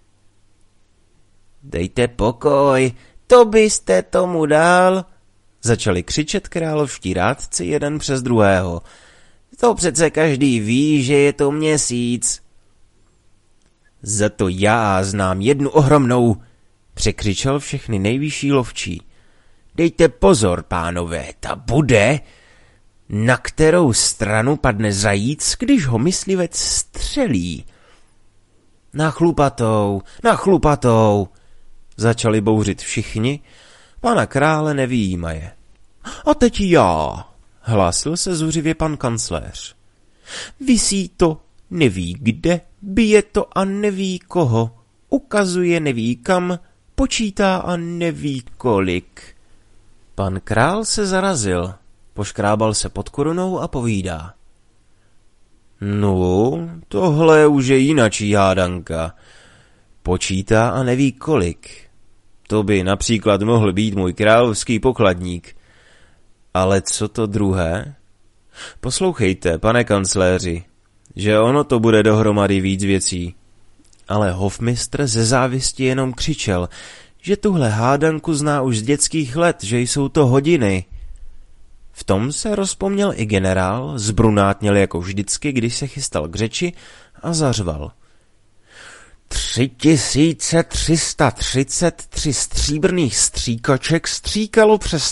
Dejte pokoj, to byste tomu dal, začali křičet královští rádci jeden přes druhého. To přece každý ví, že je to měsíc. Za to já znám jednu ohromnou, překřičel všechny nejvyšší lovčí. Dejte pozor, pánové, ta bude, na kterou stranu padne zajíc, když ho myslivec střelí. Na chlupatou, začali bouřit všichni, pana krále nevyjímaje. A teď já, hlásil se zuřivě pan kancléř. Visí to, neví kde, bije to a neví koho, ukazuje neví kam, počítá a neví kolik. Pan král se zarazil, poškrábal se pod korunou a povídá. No, tohle už je jinačí hádanka. Počítá a neví kolik. To by například mohl být můj královský pokladník. Ale co to druhé? Poslouchejte, pane kancléři, že ono to bude dohromady víc věcí. Ale hofmistr ze závisti jenom křičel, že tuhle hádanku zná už z dětských let, že jsou to hodiny. V tom se rozpomněl i generál, zbrunátněl jako vždycky, když se chystal k řeči a zařval. 3333 stříbrných stříkaček stříkalo přes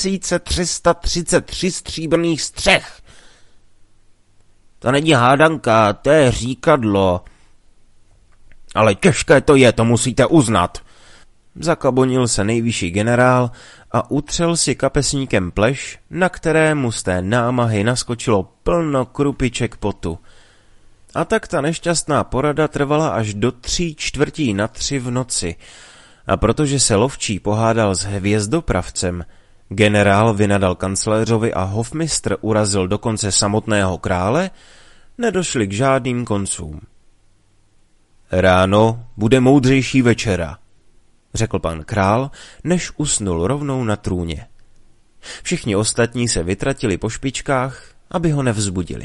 3333 stříbrných střech. To není hádanka, to je říkadlo. Ale těžké to je, to musíte uznat. zakabonil se nejvyšší generál a utřel si kapesníkem pleš, na kterému z té námahy naskočilo plno krupiček potu. A tak ta nešťastná porada trvala až do 3:45 v noci. A protože se lovčí pohádal s hvězdopravcem, generál vynadal kancléřovi a hofmistr urazil dokonce samotného krále, nedošli k žádným koncům. Ráno bude moudřejší večera, řekl pan král, než usnul rovnou na trůně. Všichni ostatní se vytratili po špičkách, aby ho nevzbudili.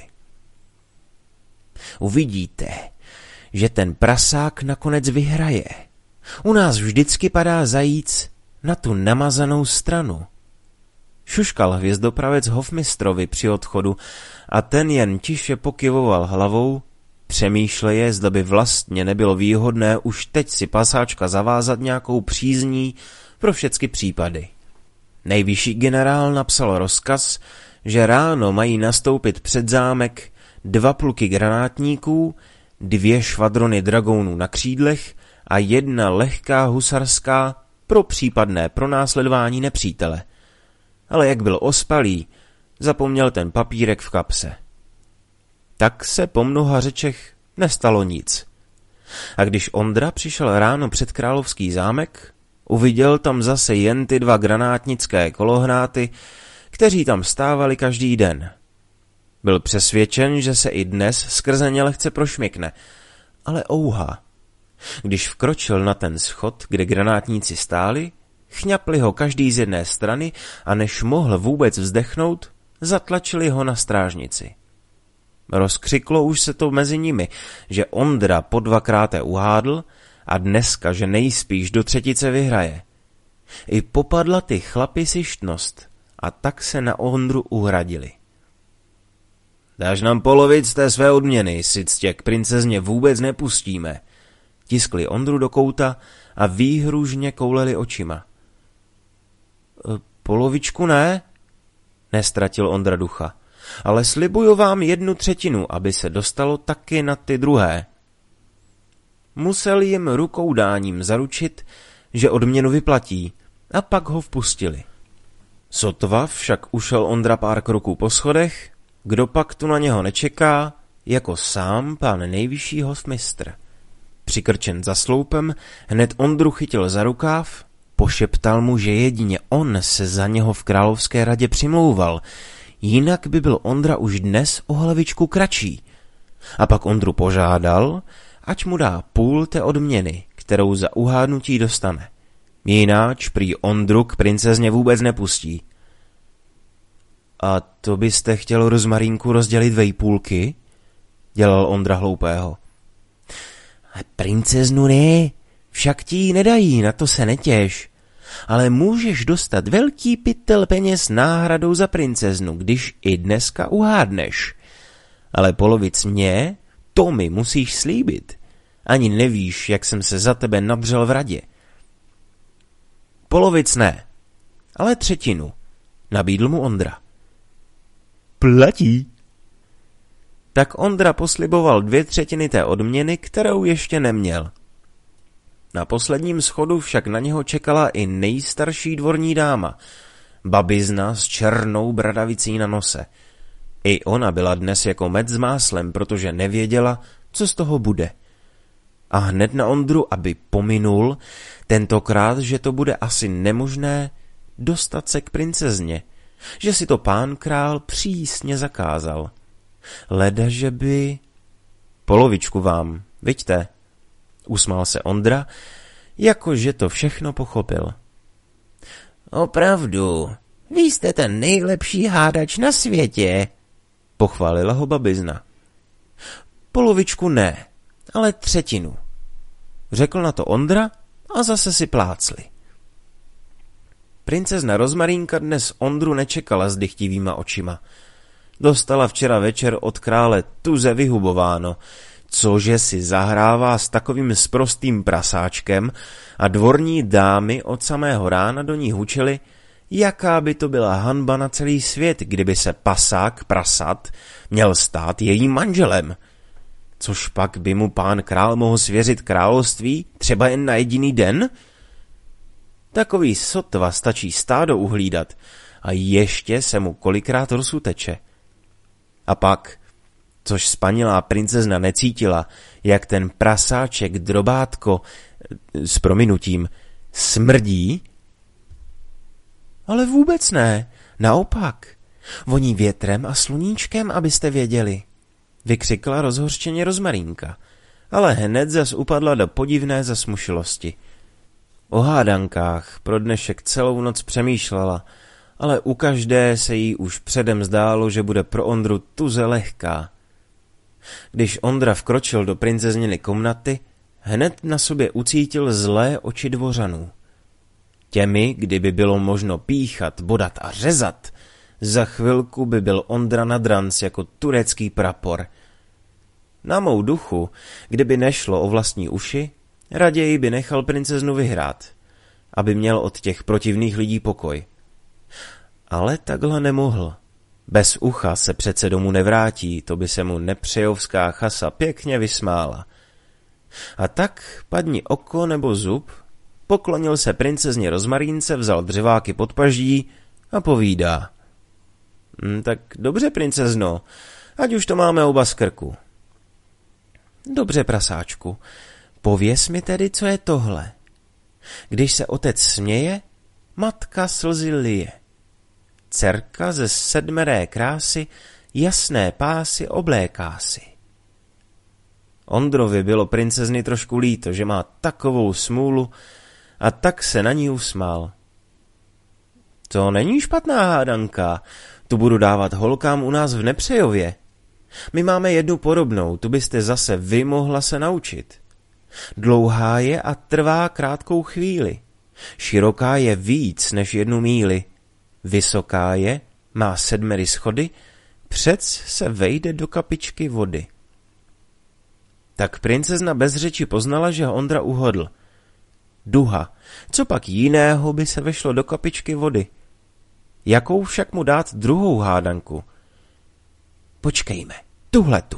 Uvidíte, že ten prasák nakonec vyhraje. U nás vždycky padá zajíc na tu namazanou stranu. Šuškal hvězdopravec hofmistrovi při odchodu a ten jen tiše pokyvoval hlavou, přemýšleje, zda by vlastně nebylo výhodné už teď si pasáčka zavázat nějakou přízní pro všechny případy. Nejvyšší generál napsal rozkaz, že ráno mají nastoupit před zámek 2 pluky granátníků, 2 švadrony dragounů na křídlech a 1 lehká husarská pro případné pronásledování nepřítele. Ale jak byl ospalý, zapomněl ten papírek v kapse. Tak se po mnoha řečech nestalo nic. A když Ondra přišel ráno před královský zámek, uviděl tam zase jen ty 2 granátnické kolohráty, kteří tam stávali každý den. Byl přesvědčen, že se i dnes skrze ně lehce prošmykne, ale ouha. Když vkročil na ten schod, kde granátníci stáli, chňapli ho každý z jedné strany a než mohl vůbec vzdechnout, zatlačili ho na strážnici. Rozkřiklo už se to mezi nimi, že Ondra po 2krát uhádl a dneska, že nejspíš do 3. vyhraje. I popadla ty chlapi sištnost a tak se na Ondru uhradili. Dáš nám polovic z té své odměny, sic tě k princezně vůbec nepustíme. Tiskli Ondru do kouta a výhružně kouleli očima. Polovičku ne? Nestratil Ondra ducha. Ale slibuju vám 1/3, aby se dostalo taky na ty druhé. Musel jim rukou dáním zaručit, že odměnu vyplatí, a pak ho vpustili. Sotva však ušel Ondra pár kroků po schodech, kdo pak tu na něho nečeká, jako sám pán nejvyšší hofmistr. Přikrčen za sloupem, hned Ondru chytil za rukáv, pošeptal mu, že jedině on se za něho v královské radě přimlouval, jinak by byl Ondra už dnes o hlavičku kratší. A pak Ondru požádal, ať mu dá půl té odměny, kterou za uhádnutí dostane. Jináč prý Ondru k princezně vůbec nepustí. A to byste chtěl rozmarínku rozdělit 2 půlky? Dělal Ondra hloupého. Princeznu ne, však ti ji nedají, na to se netěš. Ale můžeš dostat velký pytel peněz náhradou za princeznu, když i dneska uhádneš. Ale polovic mě, to mi musíš slíbit. Ani nevíš, jak jsem se za tebe nadřel v radě. Polovic ne, ale 1/3, nabídl mu Ondra. Platí. Tak Ondra posliboval 2/3 té odměny, kterou ještě neměl. Na posledním schodu však na něho čekala i nejstarší dvorní dáma, babizna s černou bradavicí na nose. I ona byla dnes jako med s máslem, protože nevěděla, co z toho bude. A hned na Ondru, aby pominul, tentokrát, že to bude asi nemožné dostat se k princezně, že si to pán král přísně zakázal. Leda, že by... Polovičku vám, viďte, usmál se Ondra, jakože to všechno pochopil. Opravdu, vy jste ten nejlepší hádač na světě, pochválila ho babizna. Polovičku ne, ale 1/3, řekl na to Ondra a zase si plácli. Princezna Rozmarínka dnes Ondru nečekala s dychtivýma očima. Dostala včera večer od krále tuze vyhubováno, cože si zahrává s takovým sprostým prasáčkem, a dvorní dámy od samého rána do ní hučely, jaká by to byla hanba na celý svět, kdyby se pasák prasat měl stát jejím manželem. Což pak by mu pán král mohl svěřit království třeba jen na jediný den? Takový sotva stačí stádo uhlídat a ještě se mu kolikrát rozsuteče. A pak, což spanilá princezna necítila, jak ten prasáček drobátko, s prominutím, smrdí? Ale vůbec ne, naopak. Voní větrem a sluníčkem, abyste věděli, vykřikla rozhořčeně Rozmarínka, ale hned zas upadla do podivné zasmušilosti. O hádankách pro dnešek celou noc přemýšlela, ale u každé se jí už předem zdálo, že bude pro Ondru tuze lehká. Když Ondra vkročil do princezniny komnaty, hned na sobě ucítil zlé oči dvořanů. Těmi, kdyby bylo možno píchat, bodat a řezat, za chvilku by byl Ondra na dranc jako turecký prapor. Na mou duchu, kdyby nešlo o vlastní uši, raději by nechal princeznu vyhrát, aby měl od těch protivných lidí pokoj. Ale takhle nemohl. Bez ucha se přece domů nevrátí, to by se mu nepřejovská chasa pěkně vysmála. A tak padni oko nebo zub, poklonil se princezně Rozmarínce, vzal dřeváky pod paždí a povídá. Tak dobře, princezno, ať už to máme oba z krku. Dobře, prasáčku, pověz mi tedy, co je tohle. Když se otec směje, matka slzy lije. Dcerka ze sedmeré krásy jasné pásy obléká si. Ondrovi bylo princezny trošku líto, že má takovou smůlu, a tak se na ní usmál. To není špatná hádanka, tu budu dávat holkám u nás v Nepřejově. My máme jednu podobnou, tu byste zase vy mohla se naučit. Dlouhá je a trvá krátkou chvíli. Široká je víc než 1 míli. Vysoká je, má 7 schody, přec se vejde do kapičky vody. Tak princezna bez řeči poznala, že Ondra uhodl. Duha, co pak jiného by se vešlo do kapičky vody? Jakou však mu dát druhou hádanku? Počkejme, tuhletu.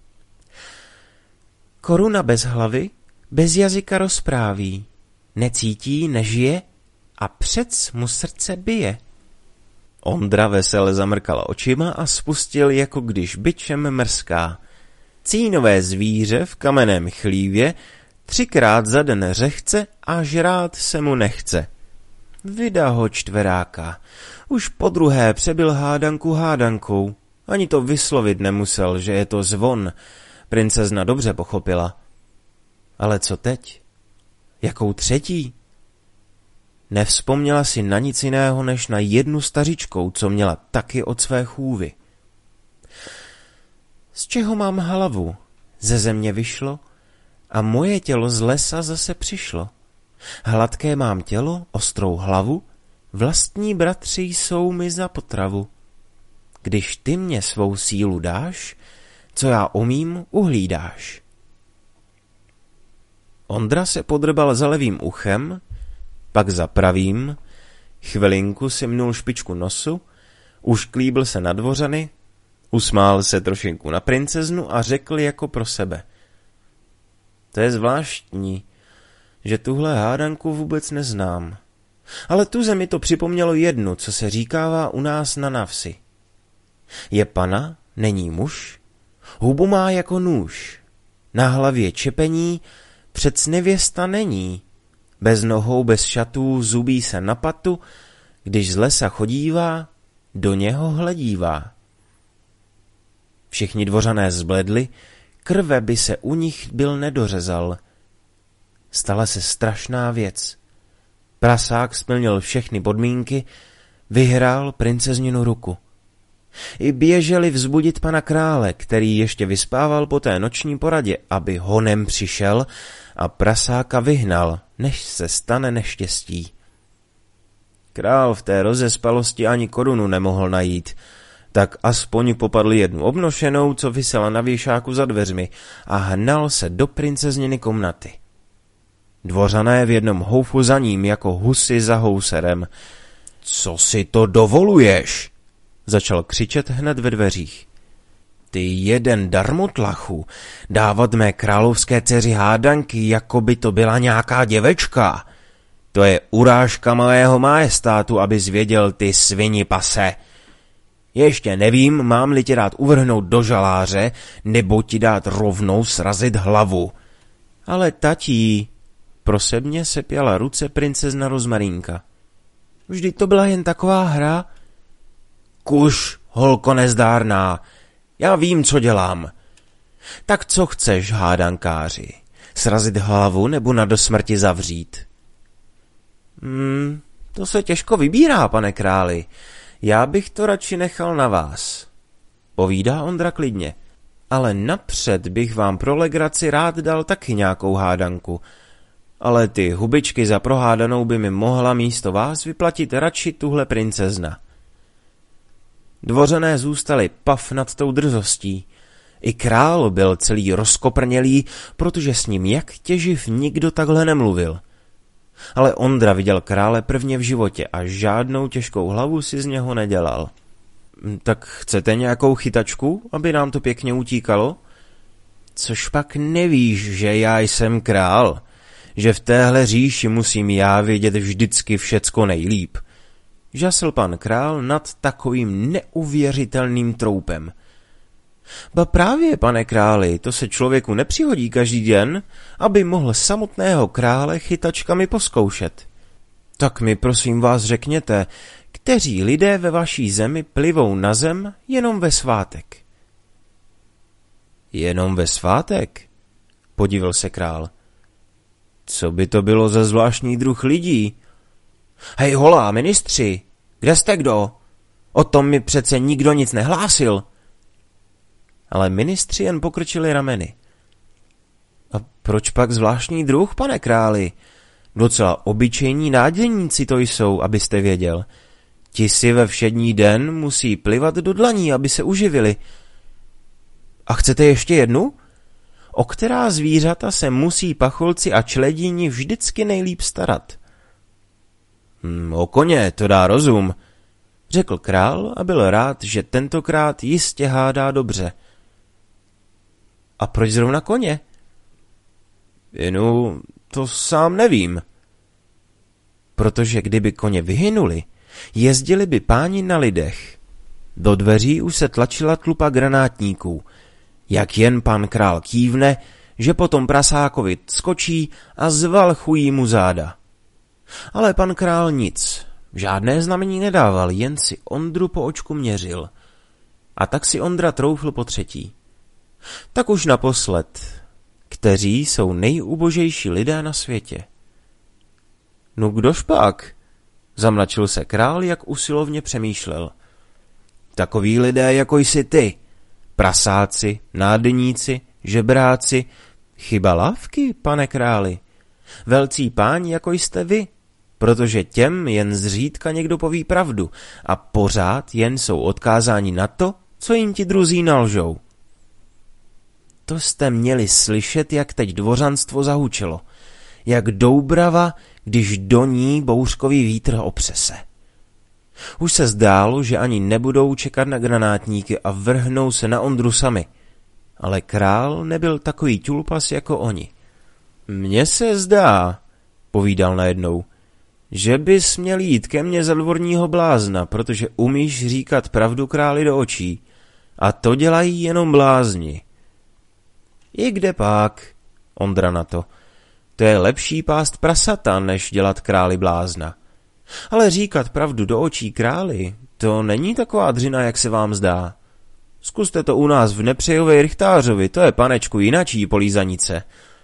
Koruna bez hlavy, bez jazyka rozpráví, necítí, nežije a přec mu srdce bije. Ondra vesele zamrkal očima a spustil, jako když bičem mrská. Cínové zvíře v kamenném chlívě 3krát za den řehce a žrát se mu nechce. Vida ho čtveráka. Už podruhé přebil hádanku hádankou. Ani to vyslovit nemusel, že je to zvon. Princezna dobře pochopila. Ale co teď? Jakou třetí? Nevzpomněla si na nic jiného, než na jednu stařičkou, co měla taky od své chůvy. Z čeho mám hlavu? Ze země vyšlo a moje tělo z lesa zase přišlo. Hladké mám tělo, ostrou hlavu, vlastní bratři jsou mi za potravu. Když ty mě svou sílu dáš, co já umím, uhlídáš. Ondra se podrbal za levým uchem, pak za pravým, chvilinku si mnul špičku nosu, ušklíbil se na dvořany, usmál se trošinku na princeznu a řekl jako pro sebe. To je zvláštní, že tuhle hádanku vůbec neznám. Ale tuze mi to připomnělo jednu, co se říkává u nás na návsi. Je pana, není muž, hubu má jako nůž, na hlavě čepení, přec nevěsta není, bez nohou, bez šatů, zubí se na patu, když z lesa chodívá, do něho hledívá. Všichni dvořané zbledli, krve by se u nich byl nedořezal. Stala se strašná věc. Prasák splnil všechny podmínky, vyhrál princezninu ruku. I běželi vzbudit pana krále, který ještě vyspával po té noční poradě, aby honem přišel a prasáka vyhnal, než se stane neštěstí. Král v té rozespalosti ani korunu nemohl najít, tak aspoň popadl jednu obnošenou, co visela na věšáku za dveřmi, a hnal se do princezniny komnaty. Dvořané v jednom houfu za ním, jako husy za houserem. Co si to dovoluješ? Začal křičet hned ve dveřích. Ty jeden darmotlachu, dávat mé královské dceři hádanky, jako by to byla nějaká děvečka. To je urážka mého majestátu, abys věděl, ty svini pase. Ještě nevím, mám-li tě dát uvrhnout do žaláře, nebo ti dát rovnou srazit hlavu. Ale tatí, prosebně sepěla ruce princezna Rozmarínka. Vždyť to byla jen taková hra. Kuš, holko nezdárná, já vím, co dělám. Tak co chceš, hádankáři? Srazit hlavu nebo na dosmrti zavřít? To se těžko vybírá, pane králi. Já bych to radši nechal na vás. Povídá Ondra klidně. Ale napřed bych vám pro legraci rád dal taky nějakou hádanku. Ale ty hubičky za prohádanou by mi mohla místo vás vyplatit radši tuhle princezna. Dvořané zůstali pav nad tou drzostí. I král byl celý rozkoprnělý, protože s ním jak těživ nikdo takhle nemluvil. Ale Ondra viděl krále prvně v životě a žádnou těžkou hlavu si z něho nedělal. Tak chcete nějakou chytačku, aby nám to pěkně utíkalo? Což pak nevíš, že já jsem král, že v téhle říši musím já vědět vždycky všecko nejlíp. Žasl pan král nad takovým neuvěřitelným troupem. Ba právě, pane králi, to se člověku nepřihodí každý den, aby mohl samotného krále chytačkami pozkoušet. Tak mi prosím vás řekněte, kteří lidé ve vaší zemi plivou na zem jenom ve svátek? Jenom ve svátek? Podivil se král. Co by to bylo za zvláštní druh lidí? Hej hola, ministři, kde jste kdo? O tom mi přece nikdo nic nehlásil. Ale ministři jen pokrčili rameny. A proč pak zvláštní druh, pane králi? Docela obyčejní nádělníci to jsou, abyste věděl. Ti si ve všední den musí plivat do dlaní, aby se uživili. A chcete ještě jednu? O která zvířata se musí pacholci a čledíni vždycky nejlíp starat? O koně, to dá rozum, řekl král a byl rád, že tentokrát jistě hádá dobře. A proč zrovna koně? No, to sám nevím. Protože kdyby koně vyhynuli, jezdili by páni na lidech. Do dveří už se tlačila tlupa granátníků. Jak jen pan král kývne, že potom prasákovi skočí a zvalchují mu záda. Ale pan král nic, žádné znamení nedával, jen si Ondru po očku měřil. A tak si Ondra troufl po třetí. Tak už naposled, kteří jsou nejubožejší lidé na světě. No kdož pak? Zamračil se král, jak usilovně přemýšlel. Takoví lidé, jako jsi ty. Prasáci, nádeníci, žebráci. Chyba lávky, pane králi. Velcí páni, jako jste vy. Protože těm jen zřídka někdo poví pravdu a pořád jen jsou odkázáni na to, co jim ti druzí nalžou. To jste měli slyšet, jak teď dvořanstvo zahučelo. Jak doubrava, když do ní bouřkový vítr opře se. Už se zdálo, že ani nebudou čekat na granátníky a vrhnou se na Ondru sami. Ale král nebyl takový ťulpas jako oni. Mně se zdá, povídal najednou, že bys měl jít ke mně za dvorního blázna, protože umíš říkat pravdu králi do očí. A to dělají jenom blázni. I kde pak, Ondra na to. To je lepší pást prasata, než dělat králi blázna. Ale říkat pravdu do očí králi, to není taková dřina, jak se vám zdá. Zkuste to u nás v Nepřejovej Rychtářovi, to je panečku jinačí polízanice.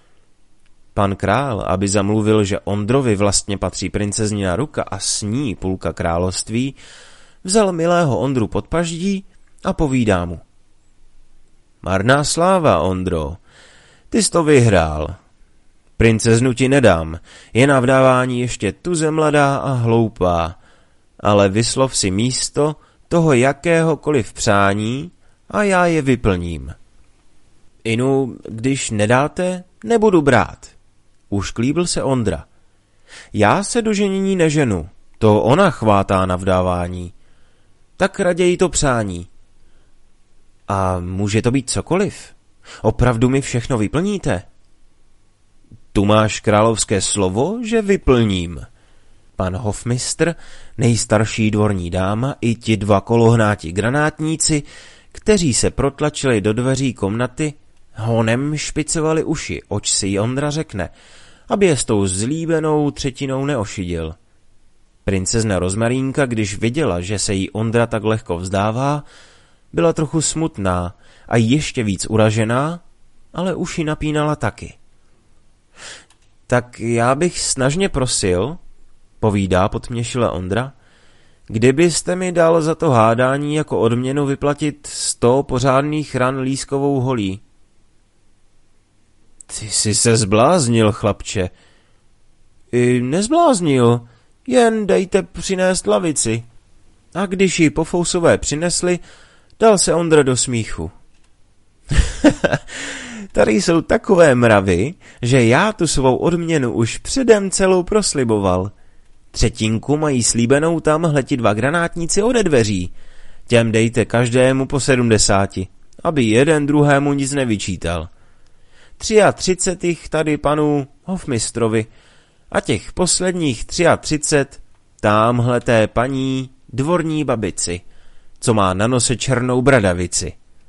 Pan král, aby zamluvil, že Ondrovi vlastně patří princeznina ruka a s ní půlka království, vzal milého Ondru pod paždí a povídá mu. Marná sláva, Ondro, ty jsi to vyhrál. Princeznu ti nedám, je na vdávání ještě tuze mladá a hloupá, ale vyslov si místo toho jakéhokoliv přání a já je vyplním. Inu, když nedáte, nebudu brát. Ušklíbil se Ondra. Já se do ženění neženu, to ona chvátá na vdávání. Tak raději to přání. A může to být cokoliv? Opravdu mi všechno vyplníte? Tu máš královské slovo, že vyplním, Pan hofmistr, nejstarší dvorní dáma i ti dva kolohnáti granátníci, kteří se protlačili do dveří komnaty, honem špicovali uši, oč si Ondra řekne, aby je s tou zlíbenou třetinou neošidil. Princezna Rozmarínka, když viděla, že se jí Ondra tak lehko vzdává, byla trochu smutná a ještě víc uražená, ale uši napínala taky. Tak já bych snažně prosil, povídá potměšile Ondra, kdybyste mi dal za to hádání jako odměnu vyplatit 100 pořádných ran lískovou holí. Ty jsi se zbláznil, chlapče. I nezbláznil, jen dejte přinést lavici. A když ji Pofousové přinesli, dal se Ondra do smíchu. Tady jsou takové mravy, že já tu svou odměnu už předem celou prosliboval. Třetinku mají slíbenou tamhle ti dva granátníci ode dveří. Těm dejte každému po 70, aby jeden druhému nic nevyčítal. 33 tady panu hofmistrovi a těch posledních 33 támhleté paní dvorní babici, co má na nose černou bradavici.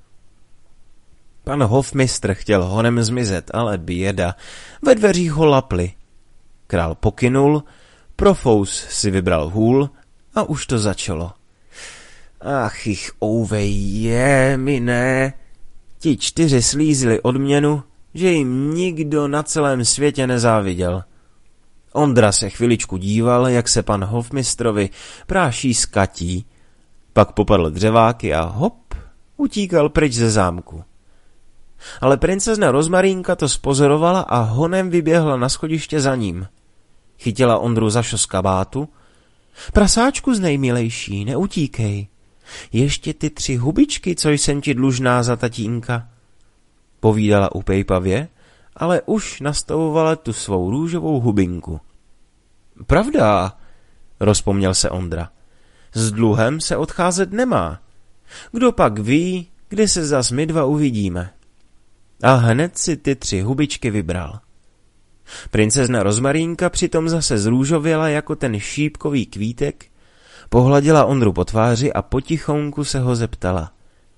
Pan hofmistr chtěl honem zmizet, ale běda, ve dveřích ho lapli. Král pokynul, Profous si vybral hůl a už to začalo. Ach, jich ouvej je, mi ne. Ti 4 slízili odměnu, že jim nikdo na celém světě nezáviděl. Ondra se chviličku díval, jak se pan hofmistrovi práší z katí, pak popadl dřeváky a hop, utíkal pryč ze zámku. Ale princezna Rozmarínka to spozorovala a honem vyběhla na schodiště za ním. Chytila Ondru za šos kabátu. Prasáčku z nejmilejší, neutíkej. Ještě ty 3 hubičky, co jsem ti dlužná za tatínka. Povídala upejpavě, ale už nastavovala tu svou růžovou hubinku. Pravda, rozpomněl se Ondra. S dluhem se odcházet nemá. Kdo pak ví, kdy se zas my dva uvidíme. A hned si ty 3 hubičky vybral. Princezna Rozmarínka přitom zase zrůžověla jako ten šípkový kvítek, pohladila Ondru po tváři a potichonku se ho zeptala.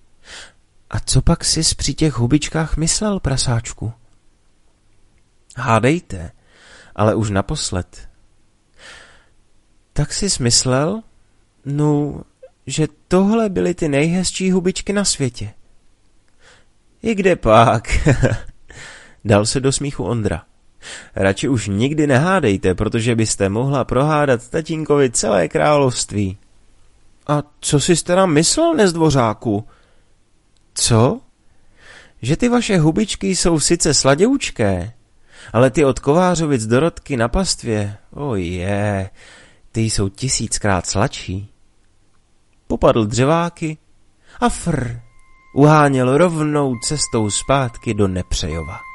A co pak sis při těch hubičkách myslel, prasáčku? Hádejte, ale už naposled. Tak sis myslel, no, že tohle byly ty nejhezčí hubičky na světě. I kde pak? Dal se do smíchu Ondra. Radši už nikdy nehádejte, protože byste mohla prohádat tatínkovi celé království. A co jsi teda myslel, nezdvořáku? Co? Že ty vaše hubičky jsou sice sladěučké, ale ty od Kovářovic Dorotky na pastvě, ty jsou 1000krát sladší. Popadl dřeváky a uháněl rovnou cestou zpátky do Nepřejova.